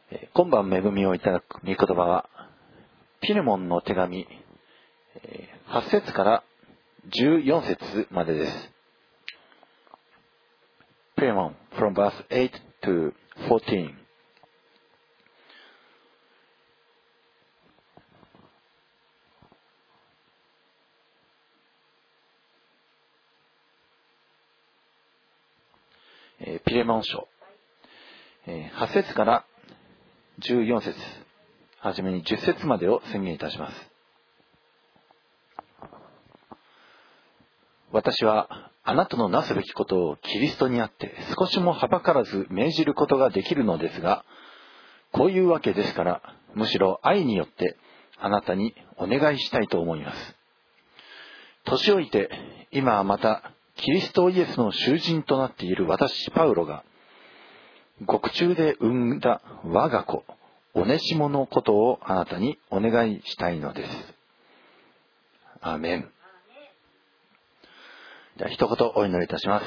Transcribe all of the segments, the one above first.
今晩恵みをいただく御言葉はピレモンの手紙8節から14節までです。ピレモン from verse 8 to 14。ピレモン書8節から14節、はじめに10節までを宣言いたします。私はあなたのなすべきことをキリストにあって少しもはばからず命じることができるのですが、こういうわけですから、むしろ愛によってあなたにお願いしたいと思います。年老いて今はまたキリストイエスの囚人となっている私パウロが、獄中で産んだ我が子オネシモのことをあなたにお願いしたいのです。アーメン。では一言お祈りいたします。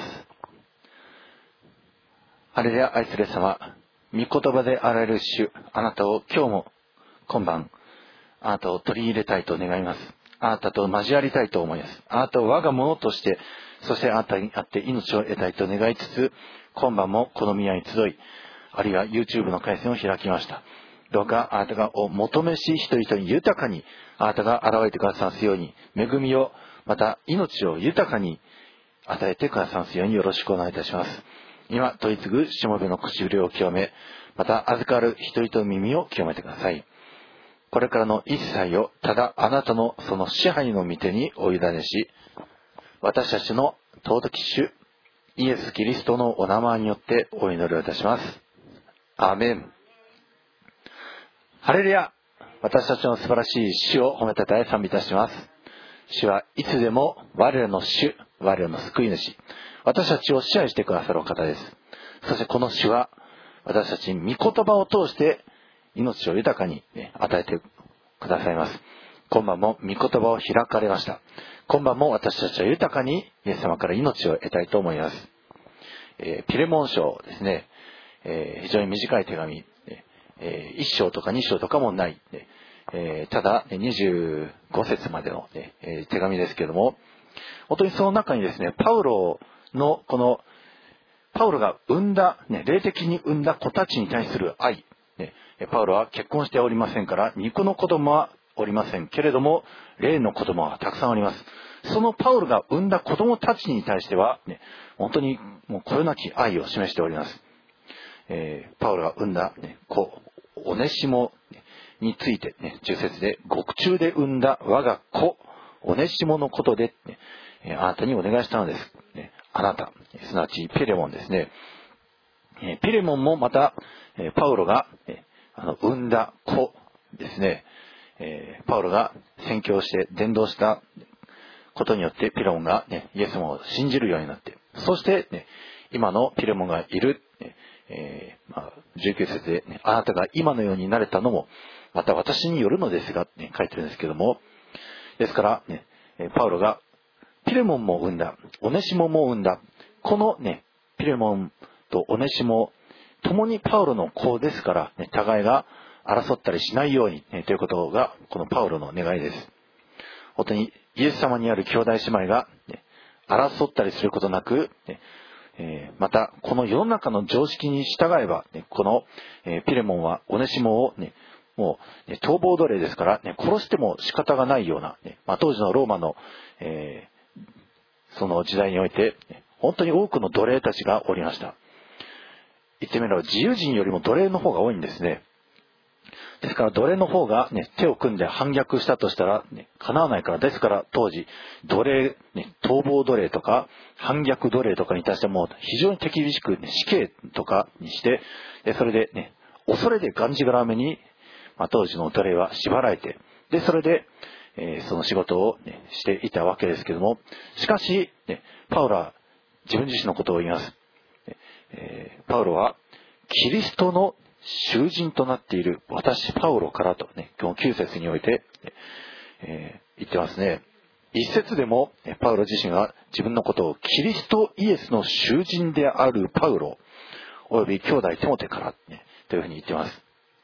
ハレルヤ、愛する様、御言葉であられる主、あなたを今日も今晩あなたを取り入れたいと願います。あなたと交わりたいと思います。あなたを我がものとして、そしてあなたにあって命を得たいと願いつつ、今晩もこの宮に集い、あるいは YouTube の回線を開きました。どうかあなたがお求めし人々に豊かにあなたが現れてくださるように、恵みをまた命を豊かに与えてくださるようによろしくお願いいたします。今問い継ぐしもべの口裏を清め、また預かる人々の耳を清めてください。これからの一切をただあなたのその支配の御手にお委ねし、私たちの尊き主イエス・キリストのお名前によってお祈りをいたします。アーメン。ハレルヤ。私たちの素晴らしい主を褒めたたえ賛美いたします。主はいつでも我らの主、我らの救い主、私たちを支配してくださるお方です。そしてこの主は私たちに御言葉を通して命を豊かに、与えてくださいます。今晩も御言葉を開かれました。今晩も私たちは豊かにイエス様から命を得たいと思います。ピレモン書ですね、非常に短い手紙、1章とか2章とかもない、ただ25節までの、手紙ですけれども、本当にその中にですね、パウロのこのパウロが産んだ、霊的に産んだ子たちに対する愛、パウロは結婚しておりませんから肉の子供はおりませんけれども、霊の子供はたくさんあります。そのパウロが産んだ子供たちに対しては、本当にもうこよなき愛を示しております。パウロが産んだ、子オネシモについて、10節で獄中で産んだ我が子オネシモのことで、あなたにお願いしたのです。あなた、すなわちピレモンですね。ピレモンもまたパウロが産んだ子ですね。パウロが宣教して伝道したことによってピレモンが、イエス様を信じるようになって、そして、今のピレモンがいる、19節で、あなたが今のようになれたのもまた私によるのですが、書いてるんですけども、ですから、パウロがピレモンも産んだ、オネシモも産んだ、このピレモンとオネシモ共にパウロの子ですから、互いが争ったりしないように、ということがこのパウロの願いです。本当にイエス様にある兄弟姉妹が、争ったりすることなく、またこの世の中の常識に従えば、このピレモンはオネシモを、もう逃亡奴隷ですから、殺しても仕方がないような、当時のローマの、その時代において本当に多くの奴隷たちがおりました。言ってみれば自由人よりも奴隷の方が多いんですね。ですから奴隷の方が、手を組んで反逆したとしたら、叶わないから。ですから当時奴隷、逃亡奴隷とか反逆奴隷とかに対しても非常に手厳しく、死刑とかにして、それで、恐れでがんじがらめに、当時の奴隷は縛られて、でそれで、その仕事を、していたわけですけれども、しかし、パウロは自分自身のことを言います。パウロはキリストの囚人となっている私パウロからと、今日9節において、言ってますね。一節でもパウロ自身が自分のことをキリストイエスの囚人であるパウロおよび兄弟テモテから、というふうに言ってます。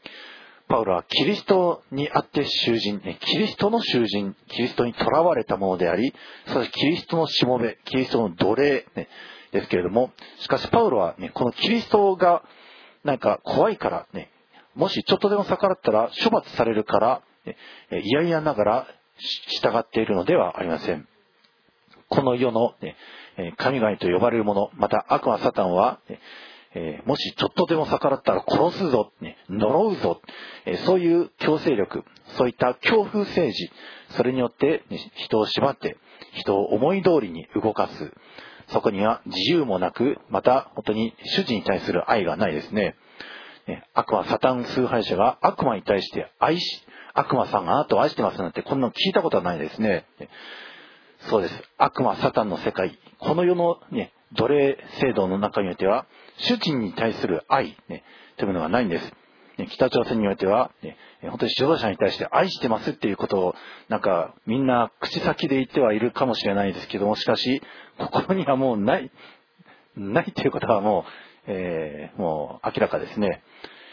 パウロはキリストにあって囚人、キリストの囚人、キリストに囚われたものであり、そしてキリストのしもべ、キリストの奴隷、ですけれども、しかしパウロはこのキリストがなんか怖いからもしちょっとでも逆らったら処罰されるから、いやいやながら従っているのではありません。この世の神々と呼ばれるもの、また悪魔サタンは、もしちょっとでも逆らったら殺すぞ、呪うぞ、そういう強制力、そういった恐怖政治、それによって人を縛って人を思い通りに動かす。そこには自由もなく、また本当に主人に対する愛がないですね。悪魔サタン崇拝者が悪魔に対して悪魔さんがあなたを愛してますなんてこんなの聞いたことはないですね。そうです。悪魔サタンの世界、この世の奴隷制度の中においては主人に対する愛、というものがないんです。北朝鮮においては、本当に指導者に対して愛してますっていうことをなんかみんな口先で言ってはいるかもしれないですけども、しかし心にはもうないということはもう明らかですね。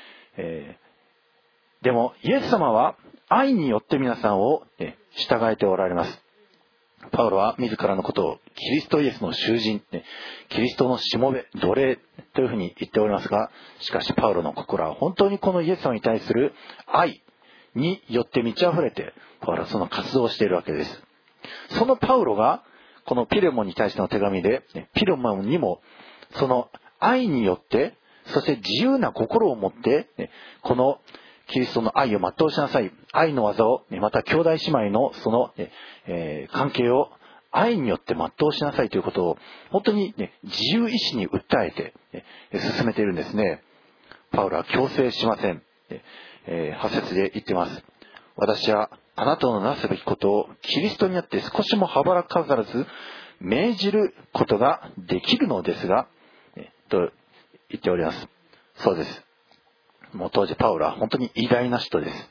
でもイエス様は愛によって皆さんを従えておられます。パウロは自らのことをキリストイエスの囚人、キリストのしもべ、奴隷というふうに言っておりますが、しかしパウロの心は本当にこのイエス様に対する愛によって満ち溢れて、パウロはその活動をしているわけです。そのパウロがこのピレモンに対しての手紙で、ピレモンにもその愛によって、そして自由な心を持って、このキリストの愛を全うしなさい。愛の技を、また兄弟姉妹のその、関係を愛によって全うしなさいということを本当に、自由意志に訴えて、進めているんですね。パウロは強制しません。8節で言っています。私はあなたのなすべきことをキリストにあって少しもはばらかさらず命じることができるのですが、と言っております。そうです。もう当時パウロは本当に偉大な人です。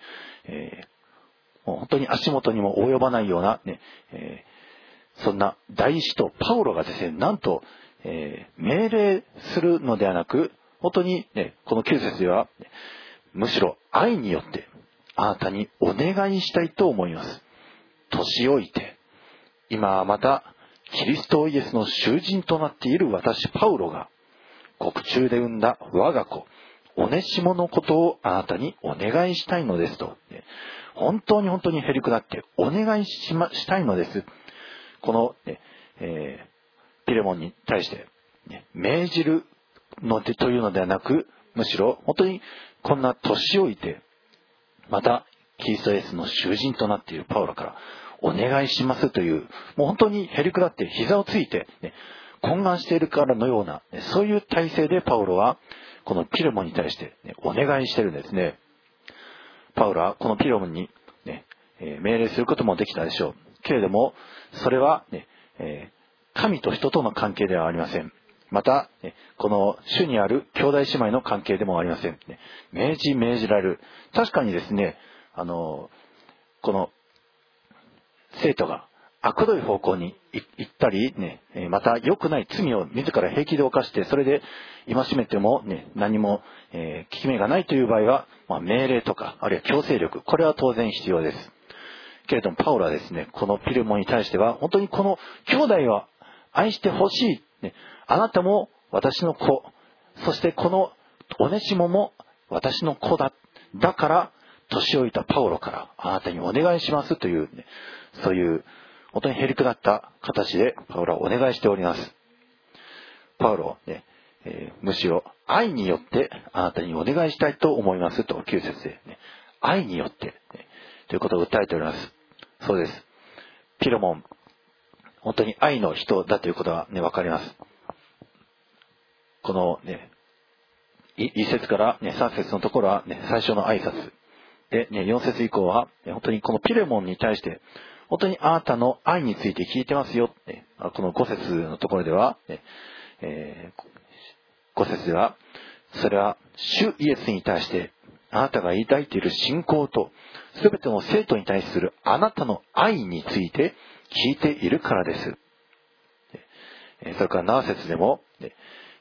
もう本当に足元にも及ばないような、そんな大使徒パウロがですね、なんと、命令するのではなく、本当に、この9節では、むしろ愛によってあなたにお願いしたいと思います。年老いて、今はまたキリストイエスの囚人となっている私パウロが、獄中で産んだ我が子、オネシモのことをあなたにお願いしたいのですと。本当にへりくだってお願いしたいのです。この、ピレモンに対して、命じるのでというのではなく、むしろ本当にこんな年老いて、またキリストイエスの囚人となっているパウロからお願いしますという、もう本当にへりくだって膝をついて、懇願しているからのような、そういう体制でパウロはこのピレモンに対して、お願いしているんですね。パウロはこのピレモンに、命令することもできたでしょう。けれども、それは、神と人との関係ではありません。また、この主にある兄弟姉妹の関係でもありません。命じられる。確かにですね、この生徒が悪どい方向に行ったり、また良くない罪を自ら平気で犯して、それで戒めても、何も、効き目がないという場合は、命令とか、あるいは強制力、これは当然必要です。けれども、パウロはですね、このピレモンに対しては、本当にこの兄弟を愛してほしい。あなたも私の子、そしてこのオネシモも私の子だ。だから、年老いたパウロからあなたにお願いしますという、そういう本当にへりくだった形でパウロはお願いしております。パウロ、むしろ愛によってあなたにお願いしたいと思いますと9節で、愛によって、ということを訴えております。そうです。ピレモン、本当に愛の人だということはわかります。この1節から3節のところは最初の挨拶。で、4節以降は、本当にこのピレモンに対して、本当にあなたの愛について聞いてますよ。この5節のところでは、5節では、それは主イエスに対して、あなたが抱いている信仰と、すべての生徒に対するあなたの愛について聞いているからです。それから7節でも、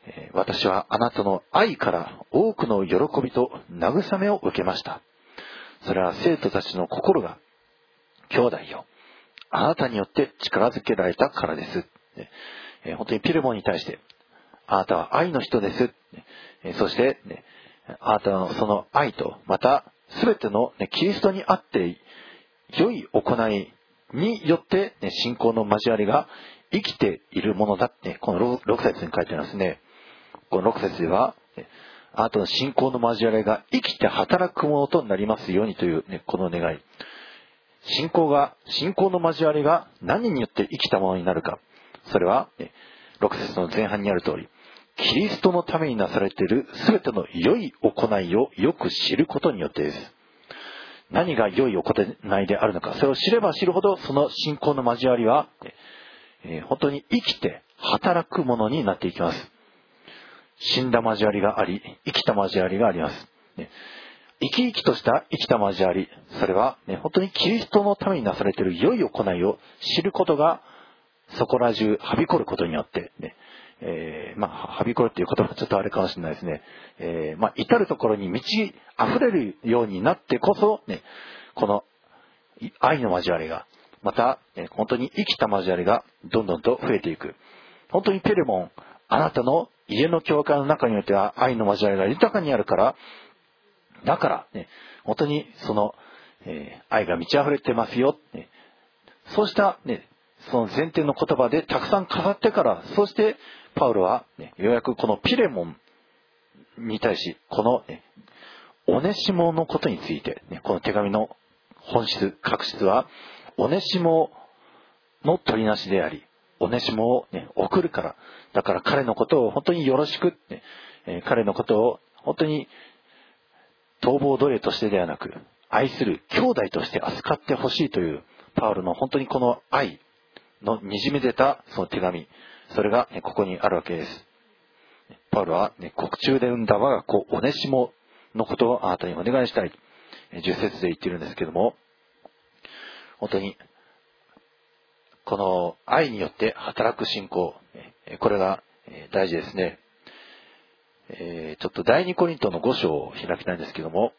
私はあなたの愛から多くの喜びと慰めを受けました。それは生徒たちの心が、兄弟よ、あなたによって力づけられたからです。本当にピレモンに対して、あなたは愛の人です。そして、あなたのその愛と、また全てのキリストにあって良い行いによって、信仰の交わりが生きているものだって、この6節に書いてありますね。この6節では、あなたの信仰の交わりが生きて働くものとなりますようにという、この願い。信仰の交わりが何によって生きたものになるか。それは、6節の前半にある通り、キリストのためになされているすべての良い行いをよく知ることによってです。何が良い行いであるのか、それを知れば知るほど、その信仰の交わりは、本当に生きて働くものになっていきます。死んだ交わりがあり、生きた交わりがあります。生き生きとした生きた交わり、それは、本当にキリストのためになされている良い行いを知ることが、そこら中はびこることによって、はびこるっていう言葉はちょっとあれかもしれないですね。至るところに満ち溢れるようになってこそ、この愛の交わりが、また、本当に生きた交わりがどんどんと増えていく。本当にペルモン、あなたの家の教会の中においては愛の交わりが豊かにあるから、だから、本当にその、愛が満ち溢れてますよ。そうした、その前提の言葉でたくさん語ってから、そしてパウロは、ようやくこのピレモンに対し、この、オネシモのことについて、この手紙の本質、確執は、オネシモの取りなしであり、オネシモを、送るから、だから彼のことを本当によろしく、彼のことを本当に逃亡奴隷としてではなく、愛する兄弟として扱ってほしいという、パウロの本当にこの愛のにじみ出たその手紙、それが、ここにあるわけです。パウロは、獄中で産んだ我が子オネシモのことをあなたにお願いしたい。10節で言っているんですけども、本当にこの愛によって働く信仰、これが大事ですね。ちょっと第2コリントの5章を開きたいんですけども、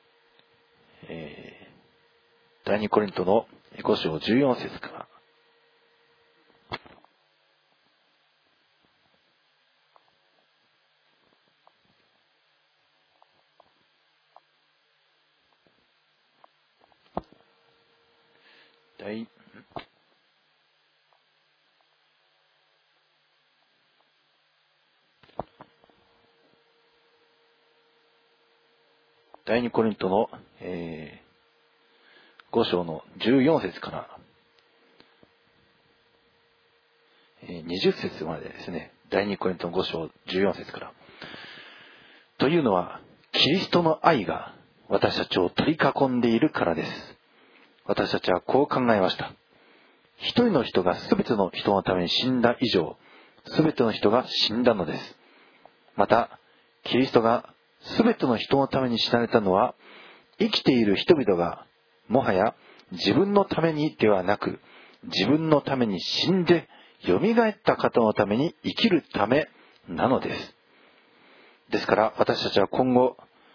第2コリントの5章14節から。第2コリントの、5章の14節から、20節までですね。第2コリントの5章14節から。というのは、キリストの愛が私たちを取り囲んでいるからです。私たちはこう考えました。一人の人が全ての人のために死んだ以上、全ての人が死んだのです。また、キリストが全ての人のために死なれたのは、生きている人々が、もはや自分のためにではなく、自分のために死んで、蘇った方のために生きるためなのです。ですから私たちは今後、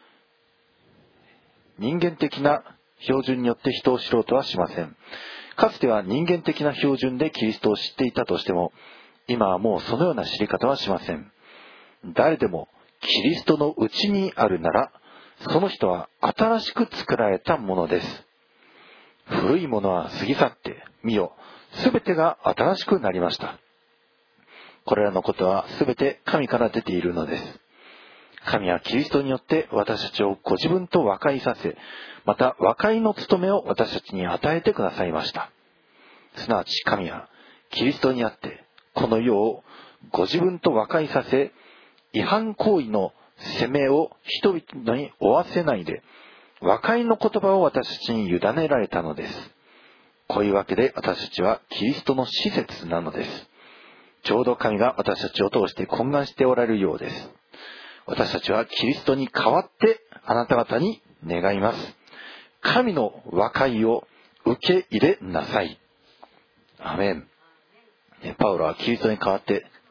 人間的な標準によって人を知ろうとはしません。かつては人間的な標準でキリストを知っていたとしても、今はもうそのような知り方はしません。誰でもキリストのうちにあるなら、その人は新しく作られたものです。古いものは過ぎ去って、見よ、すべてが新しくなりました。これらのことはすべて神から出ているのです。神はキリストによって私たちをご自分と和解させ、また和解の務めを私たちに与えてくださいました。すなわち神はキリストにあってこの世をご自分と和解させ、違反行為の責めを人々に負わせないで、和解の言葉を私たちに委ねられたのです。こういうわけで私たちはキリストの子節なのです。ちょうど神が私たちを通して懇願しておられるようです。私たちはキリストに代わってあなた方に願います。神の和解を受け入れなさい。アメン。パウロはキリストに代わって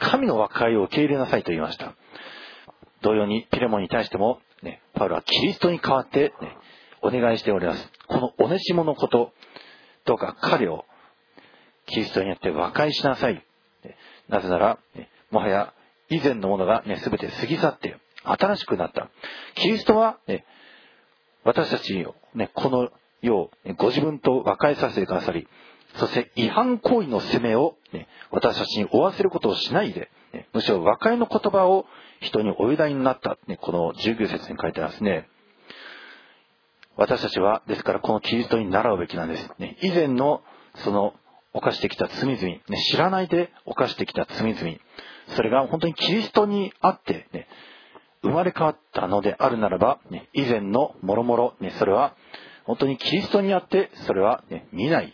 神の和解を受け入れなさいと言いました。同様にピレモンに対しても、パウロはキリストに代わって、お願いしております。このオネシモのこと、どうか彼をキリストによって和解しなさい。なぜなら、もはや以前のものが、全て過ぎ去って新しくなった。キリストは、私たちを、この世を、ご自分と和解させてくださり、そして違反行為の責めを、私たちに負わせることをしないで、むしろ和解の言葉を人にお委ねになった、この19節に書いてありますね。私たちはですからこのキリストに倣うべきなんです。以前のその犯してきた罪々、知らないで犯してきた罪々、それが本当にキリストにあって、生まれ変わったのであるならば、以前のもろもろ、それは本当にキリストにあって、それは、見ない。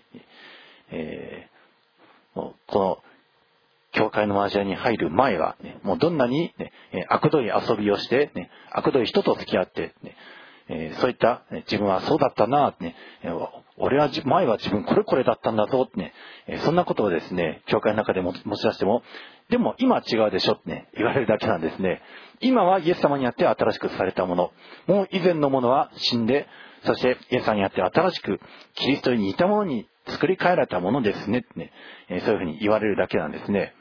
この教会の交わりに入る前は、もうどんなに、悪どい遊びをして、悪どい人と付き合って、そういった、自分はそうだったな、俺は前は自分これだったんだぞ、そんなことをですね、教会の中でも持ち出しても、でも今は違うでしょって言われるだけなんですね。今はイエス様にあって新しくされたもの、もう以前のものは死んで、そしてイエス様にあって新しくキリストに似たものに作り変えられたものですね、そういうふうに言われるだけなんですね。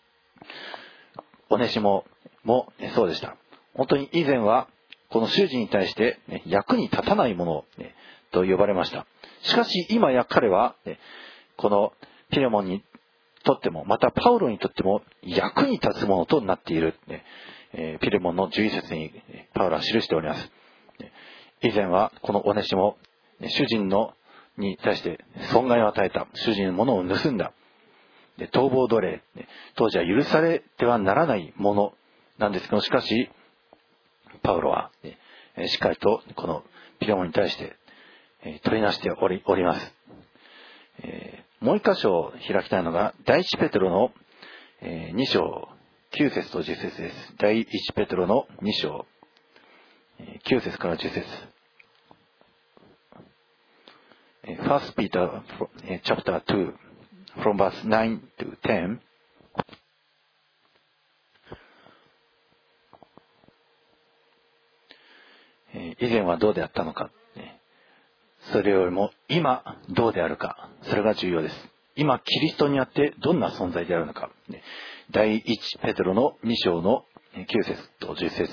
オネシモもそうでした。本当に以前はこの主人に対して、役に立たないもの、と呼ばれました。しかし今や彼は、このピレモンにとっても、またパウロにとっても役に立つものとなっている。ピレモンの11節にパウロは記しております。以前はこのオネシモ、主人に対して損害を与えた。主人のものを盗んだ。逃亡奴隷、当時は許されてはならないものなんですけど、しかしパウロはしっかりとこのピレモンに対して取りなしております。もう一箇所を開きたいのが第一ペテロの2章9節と10節です。第一ペテロの2章9節から10節。First Peter chapter 2 from verse 9 to 10. 以前はどうであったのか、それよりも今どうであるか、それが重要です。今キリストにあってどんな存在であるのか。第一ペテロの2章の9節と10節。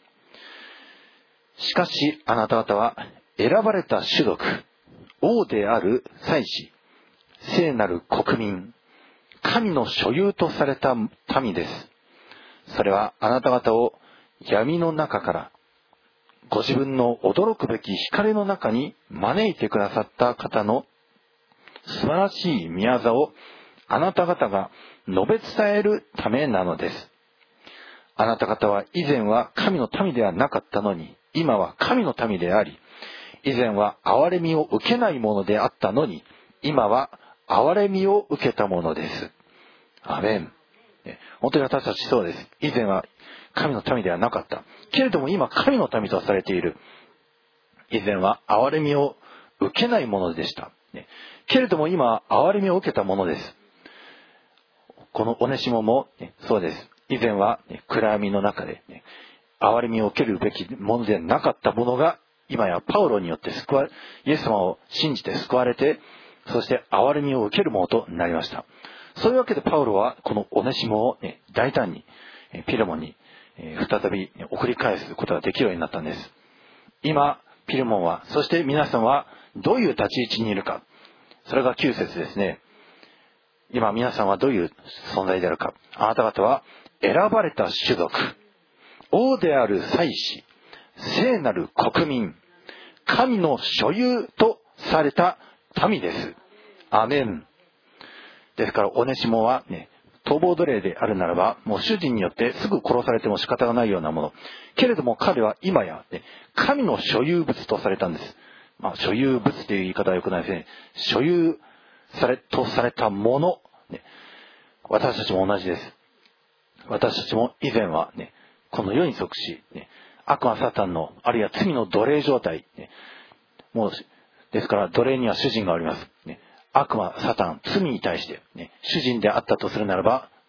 しかしあなた方は選ばれた種族、王である祭司、聖なる国民、神の所有とされた民です。それはあなた方を闇の中からご自分の驚くべき光の中に招いてくださった方の素晴らしい宮座をあなた方が述べ伝えるためなのです。あなた方は以前は神の民ではなかったのに、今は神の民であり、以前は憐れみを受けないものであったのに、今は憐れみを受けたものです。アメン。本当に私たちそうです。以前は神の民ではなかった。けれども今神の民とされている。以前は憐れみを受けないものでした。けれども今は憐れみを受けたものです。このオネシモもそうです。以前は暗闇の中で憐れみを受けるべきものでなかったものが、今やパウロによってイエス様を信じて救われて、そして憐れみを受けるものとなりました。そういうわけでパウロはこのオネシモを大胆にピレモンに再び送り返すことができるようになったんです。今ピレモンは、そして皆さんはどういう立ち位置にいるか。それが9節ですね。今皆さんはどういう存在であるか。あなた方は選ばれた種族、王である祭司、聖なる国民、神の所有とされた民です。アメン。ですからオネシモは逃亡奴隷であるならば、もう主人によってすぐ殺されても仕方がないようなもの。けれども彼は今や神の所有物とされたんです。所有物という言い方は良くないですね。所有とされたもの。私たちも同じです。私たちも以前はこの世に属し、悪魔サタンの、あるいは罪の奴隷状態。もう、ですから奴隷には主人がおります。悪魔、サタン、罪に対して、主人であったとするならば、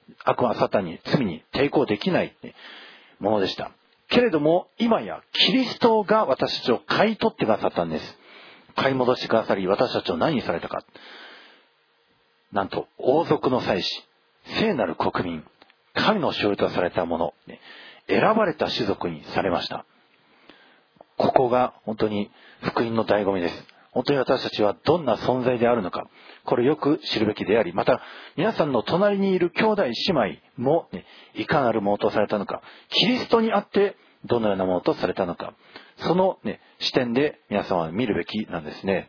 悪魔サタンに罪に抵抗できないものでした。けれども今やキリストが私たちを買い取ってくださったんです。買い戻してくださり、私たちを何にされたか。なんと王族の祭司、聖なる国民、神の所有とされたもの、選ばれた種族にされました。ここが本当に福音の醍醐味です。本当に私たちはどんな存在であるのか、これをよく知るべきであり、また皆さんの隣にいる兄弟姉妹も、いかなるものとされたのか、キリストにあってどのようなものとされたのか、その、視点で皆さんは見るべきなんですね。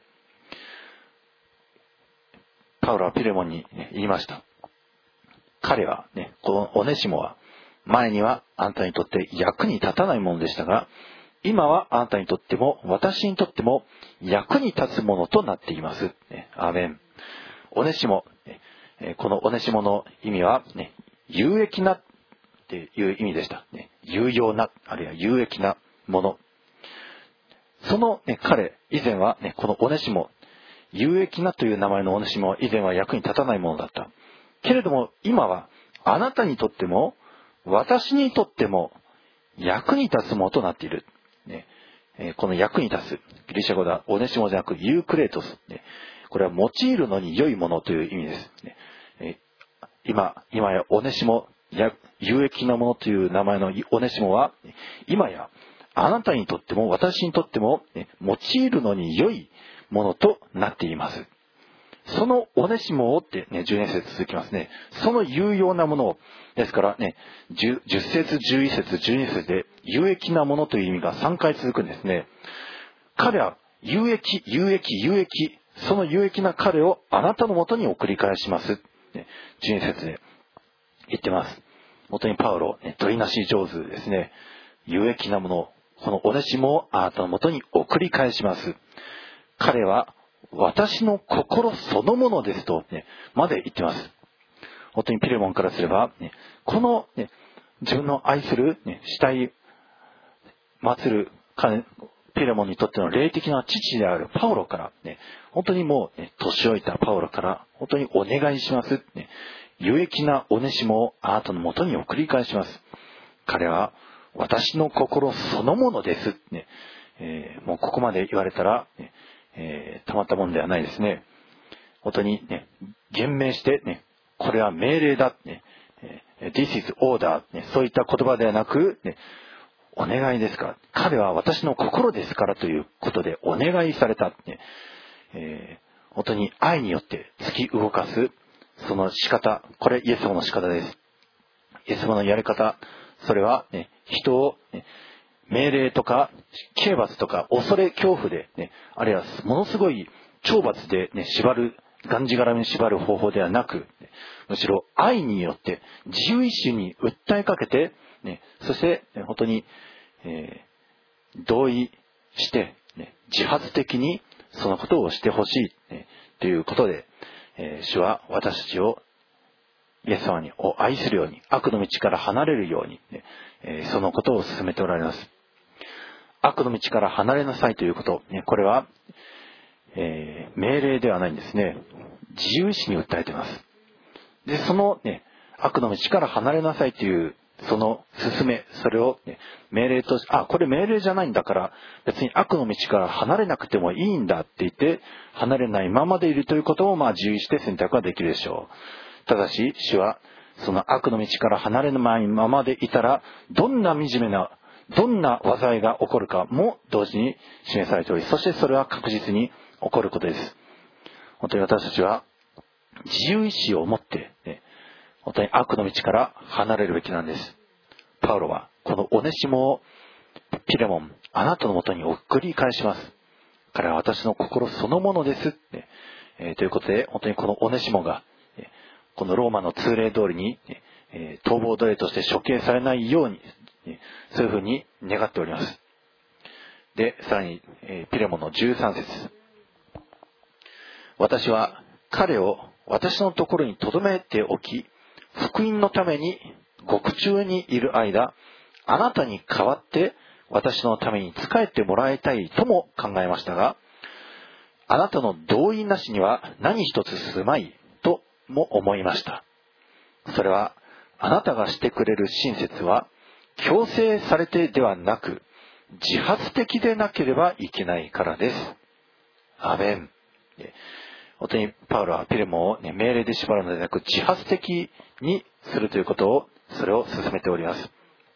パウロはピレモンに言いました。彼はこのオネシモは前にはあなたにとって役に立たないものでしたが、今はあなたにとっても私にとっても役に立つものとなっています。アーメン。オネシモ、このオネシモの意味は、有益なっていう意味でした。有用な、あるいは有益なもの。その、彼、以前は、このオネシモ、有益なという名前のオネシモは以前は役に立たないものだった。けれども今はあなたにとっても私にとっても役に立つものとなっている。この役に立つ、ギリシャ語ではオネシモじゃなくユークレートス。これは用いるのに良いものという意味です。今やオネシモ、有益なものという名前のオネシモは、今やあなたにとっても私にとっても用いるのに良いものとなっています。そのオネシモをって12節続きますね。その有用なものを、ですから10節、11節、12節で有益なものという意味が3回続くんですね。彼は有益、その有益な彼をあなたのもとに送り返します。12節で言ってます。本当にパウロ、取りなし上手ですね。有益なもの、このオネシモをあなたのもとに送り返します。彼は私の心そのものですと、まで言ってます。本当にピレモンからすれば、この、自分の愛する、慕い祀るピレモンにとっての霊的な父であるパウロから、本当にもう、年老いたパウロから本当にお願いします。有益なオネシモをあなたのもとに送り返します。彼は私の心そのものです。もうここまで言われたら、たまったもんではないですね。本当に言明してこれは命令だ、This is order、そういった言葉ではなく、お願いですから、彼は私の心ですからということでお願いされた、本当に愛によって突き動かすその仕方、これイエス様の仕方です。イエス様のやり方、それは、人を、命令とか刑罰とか恐れ恐怖で、あるいはものすごい懲罰で、縛る、がんじがらめに縛る方法ではなく、むしろ愛によって自由意志に訴えかけて、そして本当に、同意して、自発的にそのことをしてほしい、ということで、主は私たちをイエス様を愛するように、悪の道から離れるように、そのことを進めておられます。悪の道から離れなさいということ、これは、命令ではないんですね。自由意志に訴えています。で、その、悪の道から離れなさいというその勧め、それを、命令として、これ命令じゃないんだから別に悪の道から離れなくてもいいんだって言って離れないままでいるということも自由意志で選択はできるでしょう。ただし主はその悪の道から離れないままでいたらどんな惨めなどんな災いが起こるかも同時に示されており、そしてそれは確実に起こることです。本当に私たちは自由意志を持って、本当に悪の道から離れるべきなんです。パウロはこのオネシモをピレモン、あなたのもとに送り返します。彼は私の心そのものです、ということで本当にこのオネシモがこのローマの通例通りに逃亡奴隷として処刑されないようにそういうふうに願っております。で、さらにピレモンの13節、私は彼を私のところに留めておき、福音のために獄中にいる間、あなたに代わって私のために仕えてもらいたいとも考えましたが、あなたの同意なしには何一つ進まいとも思いました。それはあなたがしてくれる親切は強制されてではなく自発的でなければいけないからです。アメン。本当にパウロはピレモンを、命令で縛るのではなく自発的にするということを、それを進めております。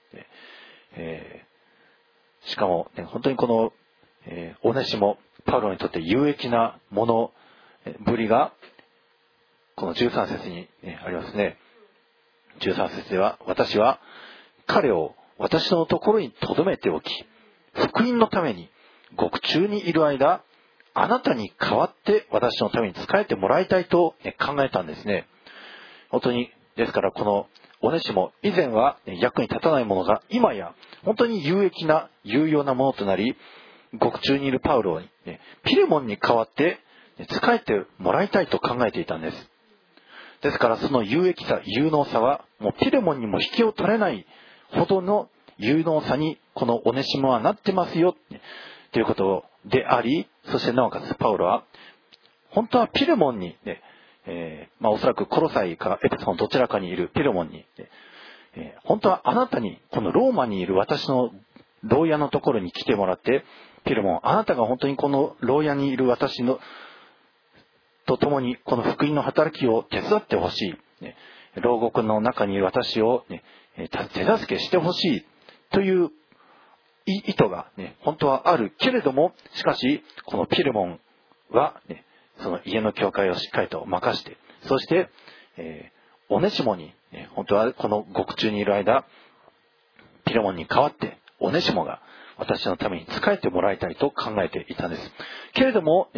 しかも、本当にこの、オネシモ、パウロにとって有益なものぶりがこの13節に、ありますね。13節では、私は彼を私のところに留めておき、福音のために獄中にいる間、あなたに代わって私のために仕えてもらいたいと考えたんですね。本当に、ですからこのオネシモ、以前は役に立たないものが今や本当に有益な有用なものとなり、獄中にいるパウロにピレモンに代わって仕えてもらいたいと考えていたんです。ですからその有益さ、有能さはもうピレモンにも引けを取れないほどの有能さにこのオネシモはなってますよということであり、そしてなおかつパウロは本当はピレモンに、おそらくコロサイかエペソンどちらかにいるピレモンに、本当はあなたにこのローマにいる私の牢屋のところに来てもらって、ピレモン、あなたが本当にこの牢屋にいる私のと共にこの福音の働きを手伝ってほしい、牢獄の中にいる私を、手助けしてほしいという意図が、本当はあるけれども、しかしこのピレモンは、その家の教会をしっかりと任して、そして、オネシモに、本当はこの獄中にいる間、ピレモンに代わってオネシモが私のために仕えてもらいたいと考えていたんです。けれども、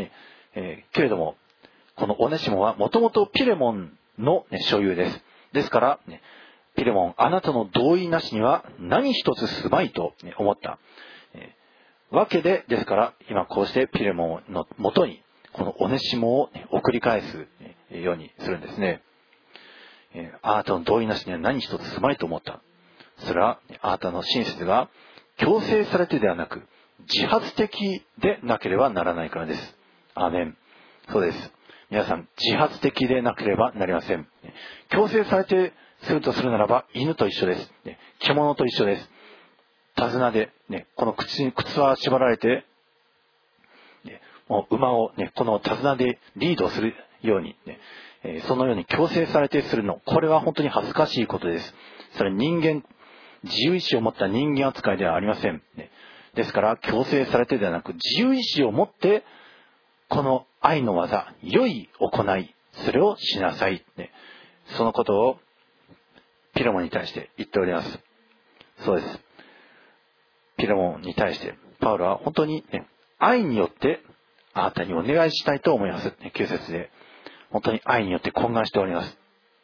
このオネシモはもともとピレモンの、所有です。ですから、ピレモン、あなたの同意なしには何一つすまいと思った、わけで、ですから今こうしてピレモンのもとにこのオネシモを送り返すようにするんですね。あなたの同意なしには何一つすまいと思った。それはあなたの親切が強制されてではなく自発的でなければならないからです。アーメン。そうです。皆さん、自発的でなければなりません。強制されてするとするならば犬と一緒です。獣と一緒です。手綱で、この靴は縛られて、もう馬を、この手綱でリードするように、そのように強制されてするの、これは本当に恥ずかしいことです。それは自由意志を持った人間扱いではありません。ですから強制されてではなく自由意志を持ってこの愛の技、良い行い、それをしなさい。そのことをピレモンに対して言っております。そうです。ピレモンに対してパウロは本当に、愛によってあなたにお願いしたいと思います。9節で本当に愛によって懇願しております。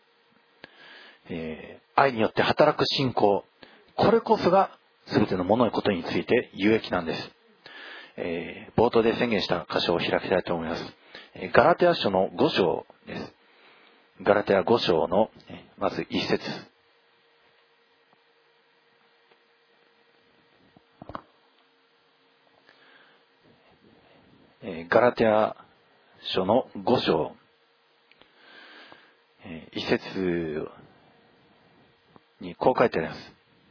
愛によって働く信仰、これこそが全てのもののことについて有益なんです。冒頭で宣言した箇所を開きたいと思います。ガラテヤ書の5章です。ガラテヤ5章のまず1節。ガラテヤ書の5章1節にこう書いてあります。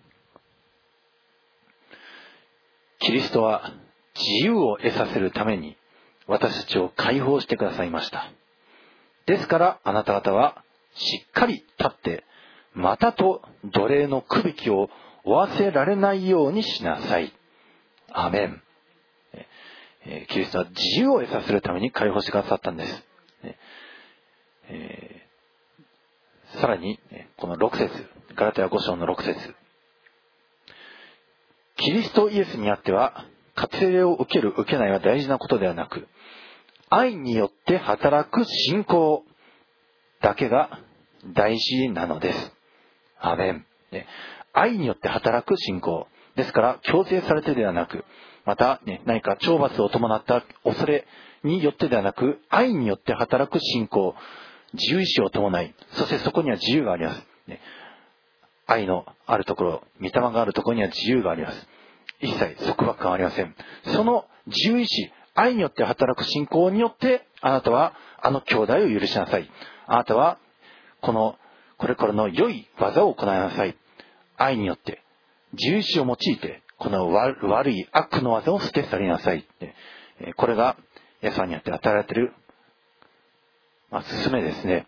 キリストは自由を得させるために私たちを解放してくださいました。ですからあなた方はしっかり立ってまたと奴隷の区引きを負わせられないようにしなさい。アーメン。キリストは自由を得させるために解放してくださったんです。さらにこの6節、ガラテヤ5章の6節。キリストイエスにあっては割礼を受ける受けないは大事なことではなく、愛によって働く信仰だけが大事なのです。アーメン。愛によって働く信仰ですから強制されてではなく、また、何か懲罰を伴った恐れによってではなく、愛によって働く信仰、自由意志を伴い、そしてそこには自由があります。愛のあるところ、御霊があるところには自由があります。一切束縛感はありません。その自由意志、愛によって働く信仰によって、あなたはあの兄弟を許しなさい。あなたはこのこれからの良い技を行いなさい。愛によって、自由意志を用いて、この悪い悪の技を捨て去りなさい。これが、イエス様によって与えられている、勧めですね。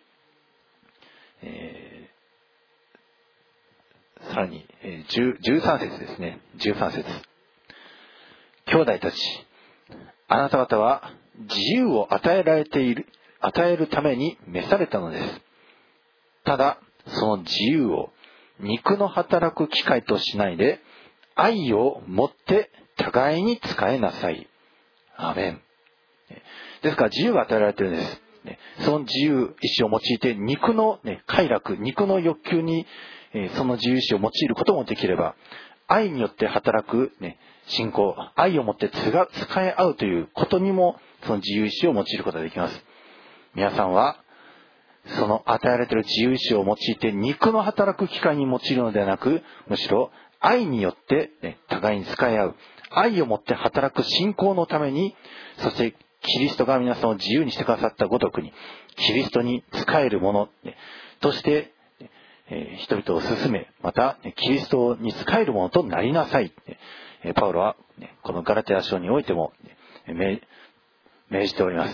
さらに、13節ですね。13節。兄弟たち、あなた方は自由を与えるために召されたのです。ただ、その自由を肉の働く機会としないで、愛を持って互いに使いなさい。アーメン。ですから自由が与えられているんです。その自由意志を用いて肉の快楽、肉の欲求にその自由意志を用いることもできれば、愛によって働く信仰、愛をもって使い合うということにもその自由意志を用いることができます。皆さんはその与えられている自由意志を用いて肉の働く機会に用いるのではなく、むしろ愛によって互いに使い合う、愛をもって働く信仰のために、そしてキリストが皆さんを自由にしてくださったごとくに、キリストに仕えるものとして人々を進め、またキリストに仕えるものとなりなさい。パウロはこのガラテヤ書においても命じております。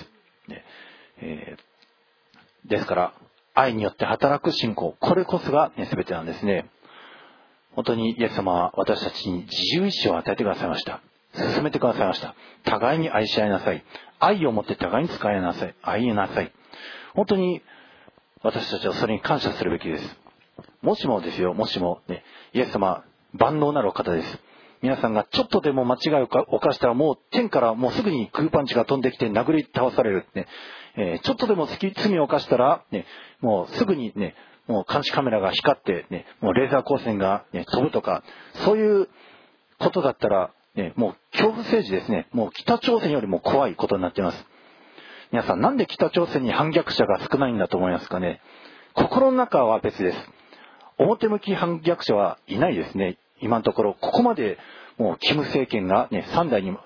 ですから愛によって働く信仰、これこそが全てなんですね。本当にイエス様は私たちに自由意志を与えてくださいました。進めてくださいました。互いに愛し合いなさい。愛を持って互いに使いなさい。愛いなさい。本当に私たちはそれに感謝するべきです。もしもですよ、もしもイエス様万能なるお方です。皆さんがちょっとでも間違いを犯したら、もう天からもうすぐに空パンチが飛んできて殴り倒される。ちょっとでも罪を犯したら、もうすぐにもう監視カメラが光ってもうレーザー光線が飛ぶとか、そういうことだったらもう恐怖政治ですね。もう北朝鮮よりも怖いことになっています。皆さん、なんで北朝鮮に反逆者が少ないんだと思いますかね。心の中は別です。表向き反逆者はいないですね。今のところここまでもうキム政権が3代にも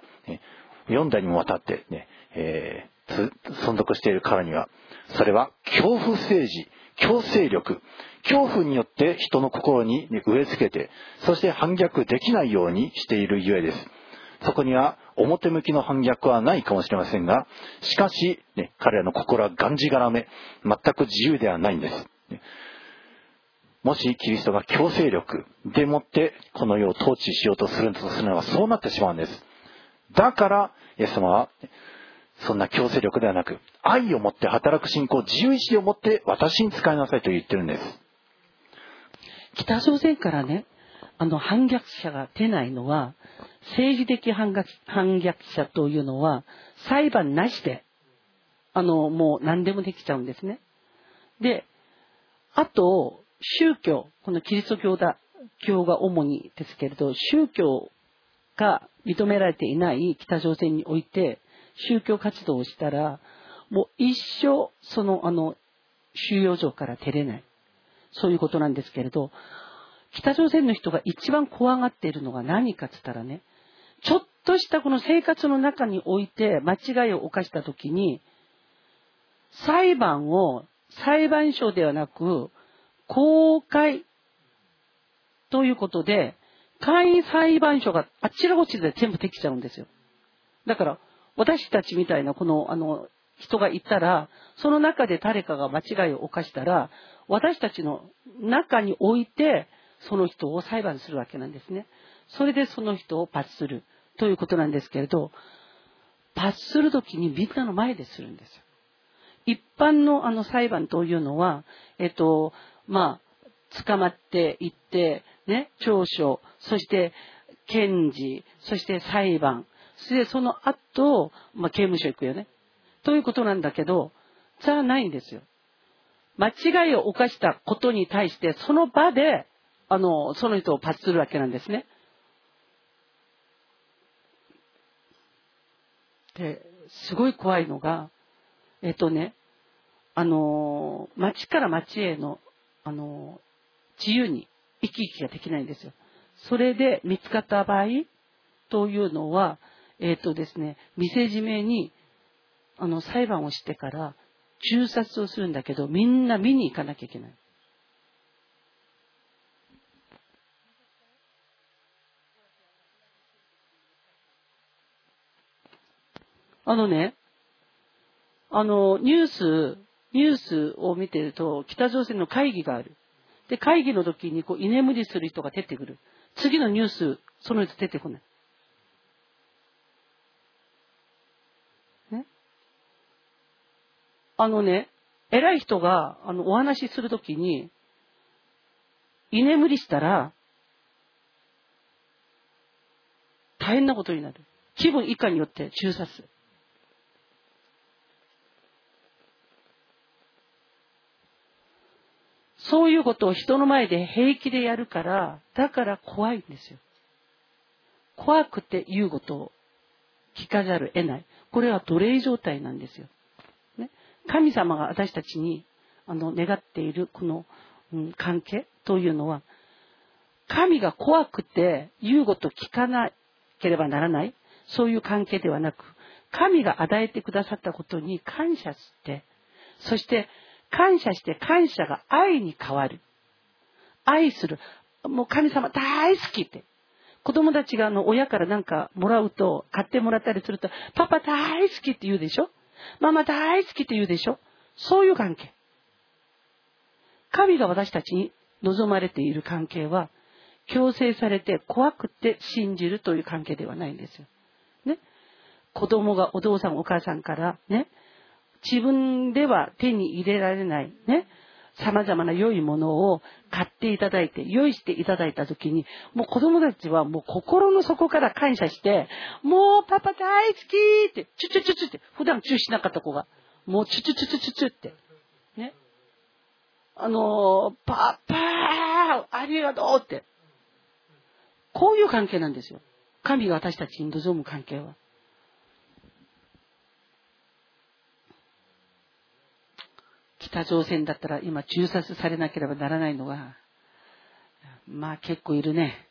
4代にもわたって存続しているからには、それは恐怖政治、強制力、恐怖によって人の心に植え付けて、そして反逆できないようにしているゆえです。そこには表向きの反逆はないかもしれませんが、しかし、彼らの心はがんじがらめ、全く自由ではないんです。もしキリストが強制力でもってこの世を統治しようとするのは、そうなってしまうんです。だからイエス様はそんな強制力ではなく、愛をもって働く信仰、自由意志をもって私に使いなさいと言ってるんです。 北朝鮮から反逆者が出ないのは、政治的反逆者というのは裁判なしでもう何でもできちゃうんですね。で、あと宗教、このキリスト教が主にですけれど、宗教が認められていない北朝鮮において宗教活動をしたら、もう一生収容所から出れない、そういうことなんですけれど、北朝鮮の人が一番怖がっているのが何かって言ったらね、ちょっとしたこの生活の中において間違いを犯したときに、裁判を裁判所ではなく公開ということで、簡易裁判所があちらこちらで全部できちゃうんですよ。だから私たちみたいなこの人がいたら、その中で誰かが間違いを犯したら、私たちの中においてその人を裁判するわけなんですね。それでその人を罰するということなんですけれど、罰するときにみんなの前でするんですよ。一般の裁判というのは、捕まっていって聴取、そして検事、そして裁判、その後、刑務所行くよねということなんだけど、じゃないんですよ。間違いを犯したことに対してその場でその人を罰するわけなんですね。ですごい怖いのが、町から町への自由に行き来ができないんですよ。それで見つかった場合というのは、ですね、店締めに裁判をしてから銃殺をするんだけど、みんな見に行かなきゃいけない。 ニュースを見てると、北朝鮮の会議がある。で、会議の時に居眠りする人が出てくる。次のニュース、その人出てこない。ね。偉い人が、お話しするときに、居眠りしたら、大変なことになる。気分以下によって中殺する。そういうことを人の前で平気でやるから、だから怖いんですよ。怖くて言うことを聞かざるを得ない。これは奴隷状態なんですよ。ね、神様が私たちに願っているこの、関係というのは、神が怖くて言うことを聞かなければならない、そういう関係ではなく、神が与えてくださったことに感謝して、そして感謝して感謝が愛に変わる。愛する。もう神様大好きって。子供たちが親から何かもらうと、買ってもらったりすると、パパ大好きって言うでしょ？ママ大好きって言うでしょ？そういう関係。神が私たちに望まれている関係は、強制されて怖くて信じるという関係ではないんですよ。ね。子供がお父さんお母さんからね、自分では手に入れられないね、様々な良いものを買っていただいて、用意していただいたときに、もう子供たちはもう心の底から感謝して、もうパパ大好きって、チュチュチュチュって、普段チューしなかった子が、もうチュチュチュチュチュチュって、ね。パパありがとうって。こういう関係なんですよ。神が私たちに望む関係は。北朝鮮だったら今銃殺されなければならないのは、まあ結構いるね。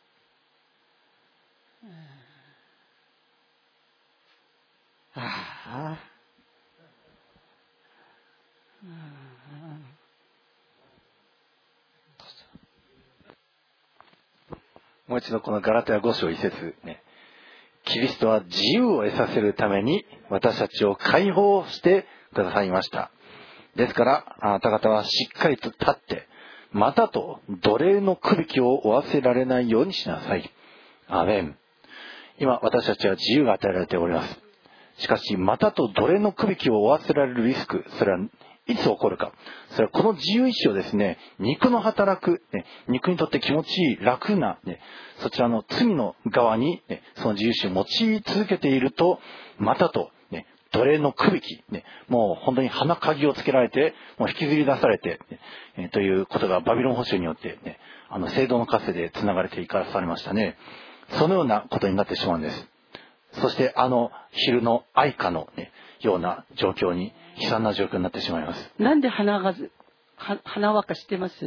もう一度このガラテヤ5章1節ね。キリストは自由を得させるために私たちを解放してくださいました。ですから、あなた方はしっかりと立って、またと奴隷の区引きを負わせられないようにしなさい。アーメン。今、私たちは自由が与えられております。しかし、またと奴隷の区引きを負わせられるリスク、それはいつ起こるか。それはこの自由意志をですね、肉の働く、肉にとって気持ちいい、楽な、そちらの罪の側に、その自由意志を用い続けていると、またと、奴隷の区引き、もう本当に鼻鍵をつけられて、もう引きずり出されて、ということがバビロン捕囚によって、聖堂の枷で繋がれていかされましたね。そのようなことになってしまうんです。そして昼の愛花の、ような状況に、悲惨な状況になってしまいます。 なんで鼻輪かしてます？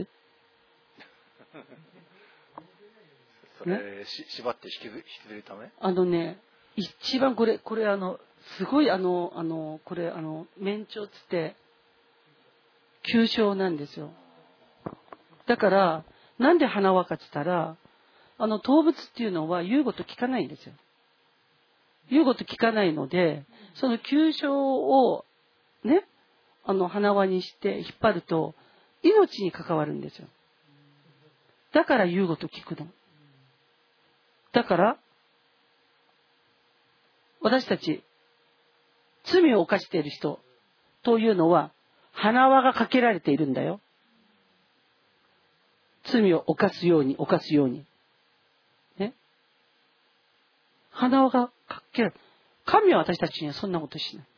それ、縛って引きずるため？ 一番これすごいこれ面長つって急所なんですよ。だからなんで鼻輪かって言ったら、動物っていうのは言うこと聞かないんですよ。言うこと聞かないので、その急所をね、鼻輪にして引っ張ると命に関わるんですよ。だから言うこと聞くの。だから私たち罪を犯している人というのは鼻輪がかけられているんだよ。罪を犯すようにね。鼻輪がかけられる。神は私たちにはそんなことしない。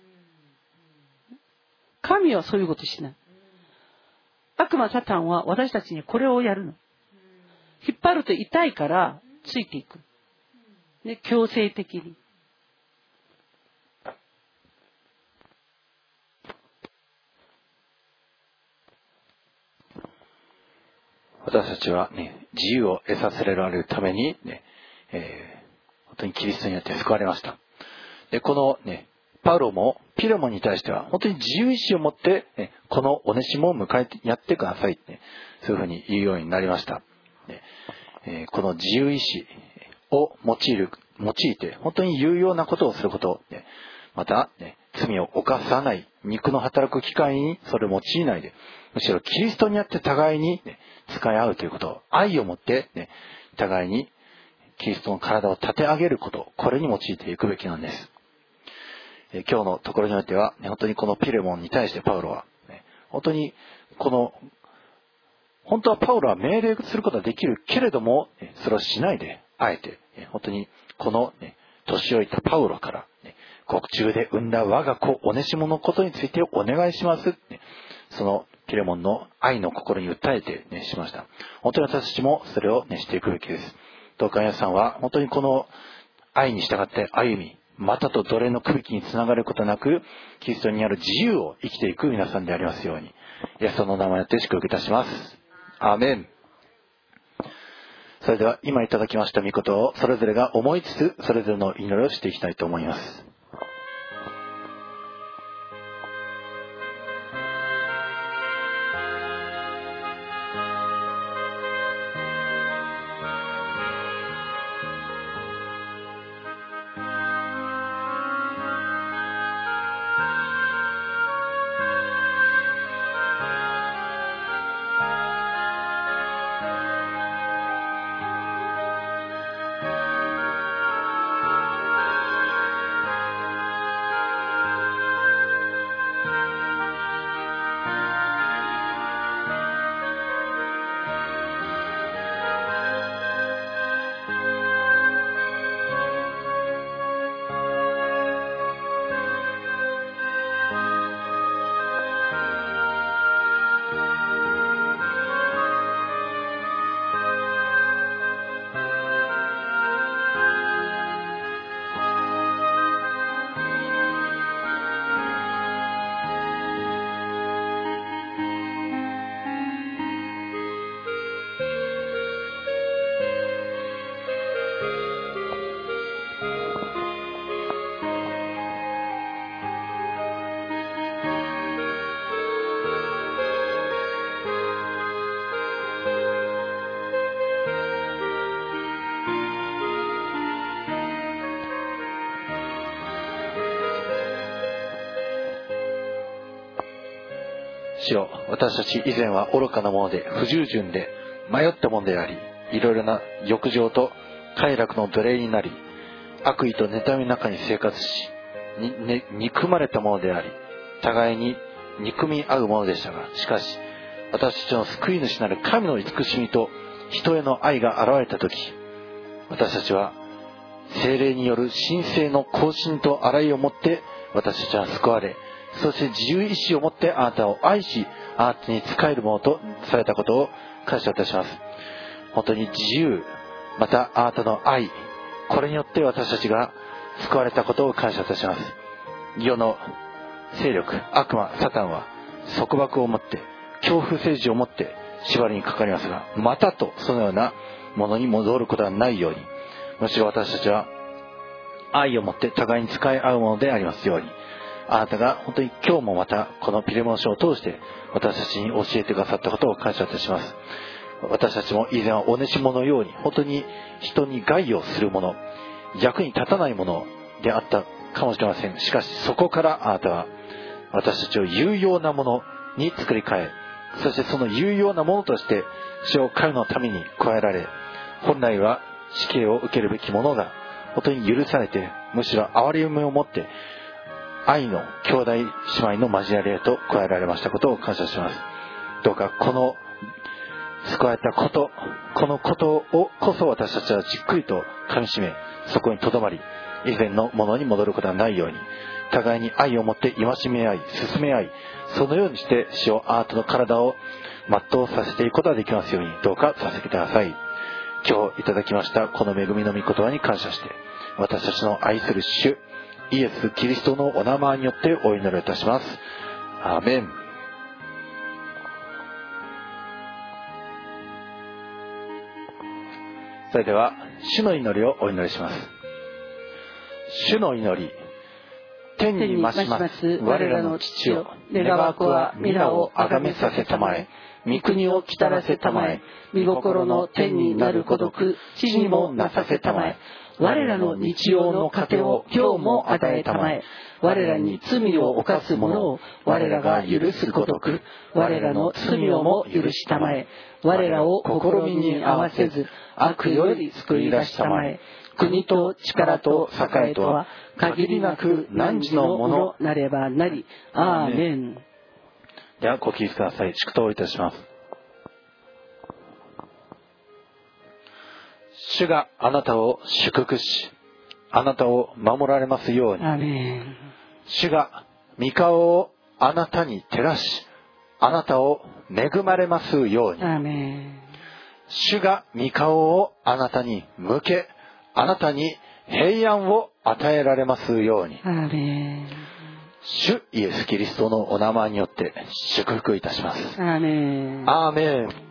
神はそういうことしない。悪魔サタンは私たちにこれをやるの。引っ張ると痛いからついていく。ね、強制的に。 私たちはね、自由を得させられるためにね、本当にキリストによって救われました。で、このね、パウロもピレモンに対しては本当に自由意志を持って、このオネシモを迎えてやってくださいって、そういうふうに言うようになりました。この自由意志を用いて本当に有用なことをすること、 また、罪を犯さない肉の働く機会にそれを用いないで、むしろキリストにあって互いに、使い合うということ、愛を持って、互いにキリストの体を立て上げること、これに用いていくべきなんです。今日のところにおいては、本当にこのピレモンに対してパウロは、本当に本当はパウロは命令することはできるけれども、それをしないで、あえて、本当にこの、年老いたパウロから、獄中で産んだ我が子オネシモのことについてお願いします。そのピレモンの愛の心に訴えて、しました。本当に私たちもそれを、していくべきです。どうか皆さんは本当にこの愛に従って歩み、またと奴隷の区別につながることなく、キリストにある自由を生きていく皆さんでありますように、イエスの名前によって祝福いたします。アーメン。それでは今いただきました御言葉をそれぞれが思いつつ、それぞれの祈りをしていきたいと思います。主よ、私たち以前は愚かなもので不従順で迷ったものであり、いろいろな欲情と快楽の奴隷になり、悪意と妬みの中に生活し、憎まれたものであり、互いに憎み合うものでしたが、しかし私たちの救い主なる神の慈しみと人への愛が現れたとき、私たちは聖霊による神聖の更新と洗いをもって私たちは救われ、そして自由意志を持ってあなたを愛し、あなたに仕えるものとされたことを感謝いたします。本当に自由、またあなたの愛、これによって私たちが救われたことを感謝いたします。世の勢力、悪魔、サタンは束縛を持って、恐怖政治を持って縛りにかかりますが、またとそのようなものに戻ることはないように、むしろ私たちは愛を持って互いに使い合うものでありますように、あなたが本当に今日もまたこのピレモン書を通して私たちに教えてくださったことを感謝いたします。私たちも以前はオネシモのように本当に人に害をするもの、役に立たないものであったかもしれません。しかしそこからあなたは私たちを有用なものに作り変え、そしてその有用なものとして主を神のために加えられ、本来は死刑を受けるべきものが本当に許されて、むしろ憐れみを持って愛の兄弟姉妹の交わりへと加えられましたことを感謝します。どうかこの救われたこと、このことをこそ私たちはじっくりと噛み締め、そこにとどまり、以前のものに戻ることはないように、互いに愛を持って戒め合い、進め合い、そのようにして主をあなたの体を全うさせていくことができますように、どうかさせてください。今日いただきましたこの恵みの御言葉に感謝して、私たちの愛する主イエス・キリストのお名前によってお祈りいたします。アーメン。それでは主の祈りをお祈りします。主の祈り。天に増します我らの父よ、願わくは皆をあがめさせたまえ、御国を来たらせたまえ、御心の天になるごとく地にもなさせたまえ。 我らの日曜の糧を今日も与えたまえ。我らに罪を犯す者を我らが許すごとく、我らの罪をも許したまえ。我らを試みに合わせず、悪より救い出したまえ。国と力と栄とは限りなく汝のものなればなり。アーメン。 ではご起立ください。祝祷いたします。主があなたを祝福し、あなたを守られますように。 アーメン。 主が御顔をあなたに照らし、あなたを恵まれますように。 アーメン。 主が御顔をあなたに向け、あなたに平安を与えられますように。 アーメン。 主イエスキリストのお名前によって祝福いたします。 アーメン。 アーメン。